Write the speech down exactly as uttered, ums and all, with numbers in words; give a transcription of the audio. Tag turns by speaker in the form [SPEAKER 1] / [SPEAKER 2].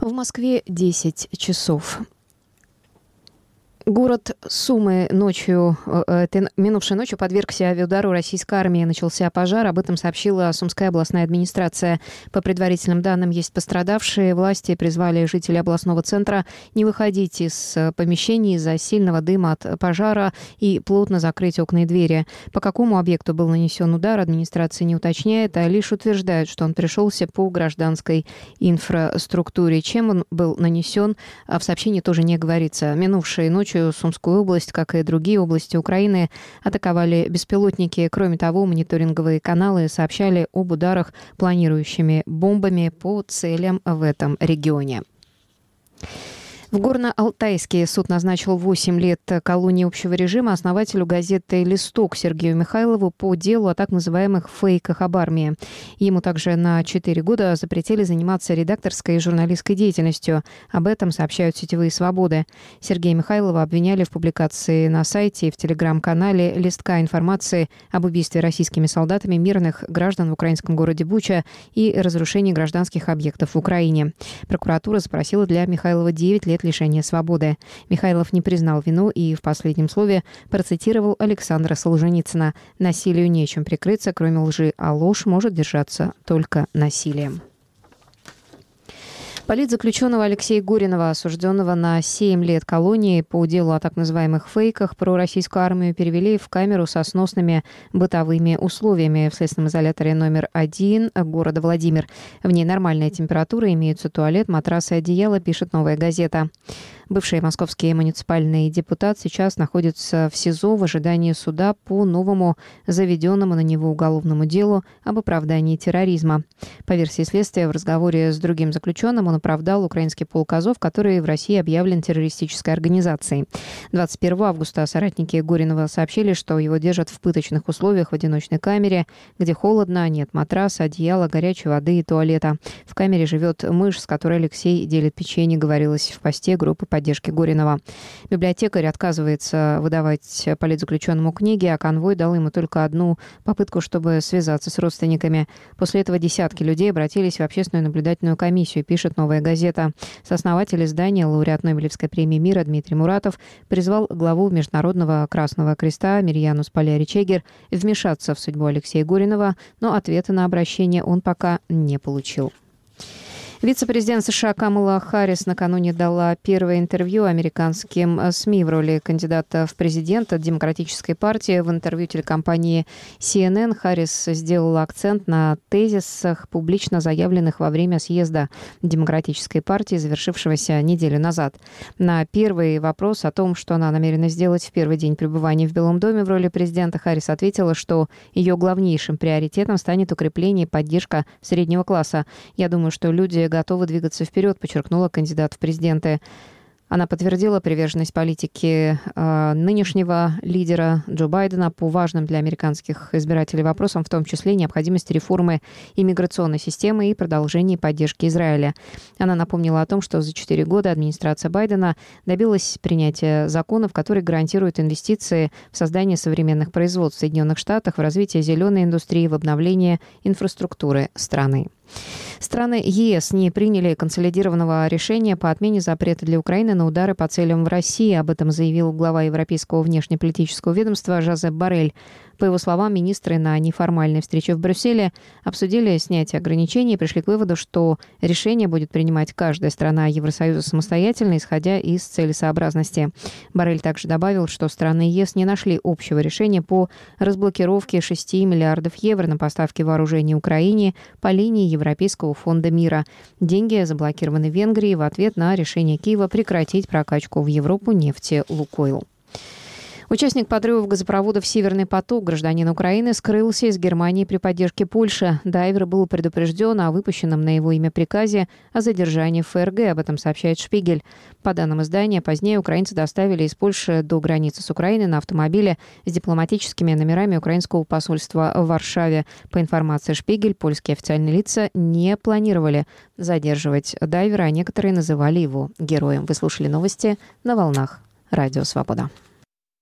[SPEAKER 1] В Москве десять часов. Город Сумы ночью, этой минувшей ночью подвергся авиаудару российской армии. Начался пожар. Об этом сообщила Сумская областная администрация. По предварительным данным, есть пострадавшие. Власти призвали жителей областного центра не выходить из помещений из-за сильного дыма от пожара и плотно закрыть окна и двери. По какому объекту был нанесен удар, администрация не уточняет, а лишь утверждает, что он пришелся по гражданской инфраструктуре. Чем он был нанесен, в сообщении тоже не говорится. Минувшей ночью Сумскую область, как и другие области Украины, атаковали беспилотники. Кроме того, мониторинговые каналы сообщали об ударах планирующими бомбами по целям в этом регионе. В Горно-Алтайске суд назначил восемь лет колонии общего режима основателю газеты «Листок» Сергею Михайлову по делу о так называемых фейках об армии. Ему также на четыре года запретили заниматься редакторской и журналистской деятельностью. Об этом сообщают сетевые «Свободы». Сергея Михайлова обвиняли в публикации на сайте и в телеграм-канале «Листка» информации об убийстве российскими солдатами мирных граждан в украинском городе Буча и разрушении гражданских объектов в Украине. Прокуратура запросила для Михайлова девять лет лишения свободы. Михайлов не признал вину и в последнем слове процитировал Александра Солженицына: «Насилию нечем прикрыться, кроме лжи, а ложь может держаться только насилием». Политзаключенного Алексея Горинова, осужденного на семь лет колонии по делу о так называемых фейках про российскую армию, перевели в камеру со сносными бытовыми условиями в следственном изоляторе номер один города Владимир. В ней нормальная температура, имеются туалет, матрас и одеяло, пишет «Новая газета». Бывший московский муниципальный депутат сейчас находится в СИЗО в ожидании суда по новому заведенному на него уголовному делу об оправдании терроризма. По версии следствия, в разговоре с другим заключенным он оправдал украинский полк Азов, который в России объявлен террористической организацией. двадцать первого августа соратники Горинова сообщили, что его держат в пыточных условиях в одиночной камере, где холодно, нет матраса, одеяла, горячей воды и туалета. В камере живет мышь, с которой Алексей делит печенье, говорилось в посте группы поддержки Горинова. Библиотекарь отказывается выдавать политзаключенному книги, а конвой дал ему только одну попытку, чтобы связаться с родственниками. После этого десятки людей обратились в общественную наблюдательную комиссию, пишет «Новая газета». Сооснователь издания, лауреат Нобелевской премии мира Дмитрий Муратов призвал главу Международного Красного Креста Мирьяну Споляри-Чегер вмешаться в судьбу Алексея Горинова, но ответа на обращение он пока не получил. Вице-президент США Камала Харрис накануне дала первое интервью американским СМИ в роли кандидата в президенты от Демократической партии. В интервью телекомпании си эн эн Харрис сделала акцент на тезисах, публично заявленных во время съезда Демократической партии, завершившегося неделю назад. На первый вопрос о том, что она намерена сделать в первый день пребывания в Белом доме в роли президента, Харрис ответила, что ее главнейшим приоритетом станет укрепление и поддержка среднего класса. «Я думаю, что люди готовы двигаться вперед», подчеркнула кандидат в президенты. Она подтвердила приверженность политике э, нынешнего лидера Джо Байдена по важным для американских избирателей вопросам, в том числе необходимости реформы иммиграционной системы и продолжения поддержки Израиля. Она напомнила о том, что за четыре года администрация Байдена добилась принятия законов, которые гарантируют инвестиции в создание современных производств в Соединенных Штатах, в развитие зеленой индустрии, в обновление инфраструктуры страны. Страны ЕС не приняли консолидированного решения по отмене запрета для Украины на удары по целям в России. Об этом заявил глава Европейского внешнеполитического ведомства Жозеп Боррель. По его словам, министры на неформальной встрече в Брюсселе обсудили снятие ограничений и пришли к выводу, что решение будет принимать каждая страна Евросоюза самостоятельно, исходя из целесообразности. Боррель также добавил, что страны ЕС не нашли общего решения по разблокировке шести миллиардов евро на поставки вооружений Украине по линии Европейского фонда мира. Деньги заблокированы Венгрией в ответ на решение Киева прекратить прокачку в Европу нефти «Лукойл». Участник подрывов газопроводов «Северный поток», гражданин Украины, скрылся из Германии при поддержке Польши. Дайвер был предупрежден о выпущенном на его имя приказе о задержании в эф эр гэ, об этом сообщает «Шпигель». По данным издания, позднее украинцы доставили из Польши до границы с Украиной на автомобиле с дипломатическими номерами украинского посольства в Варшаве. По информации «Шпигель», польские официальные лица не планировали задерживать дайвера, а некоторые называли его героем. Вы слушали новости на волнах Радио Свобода.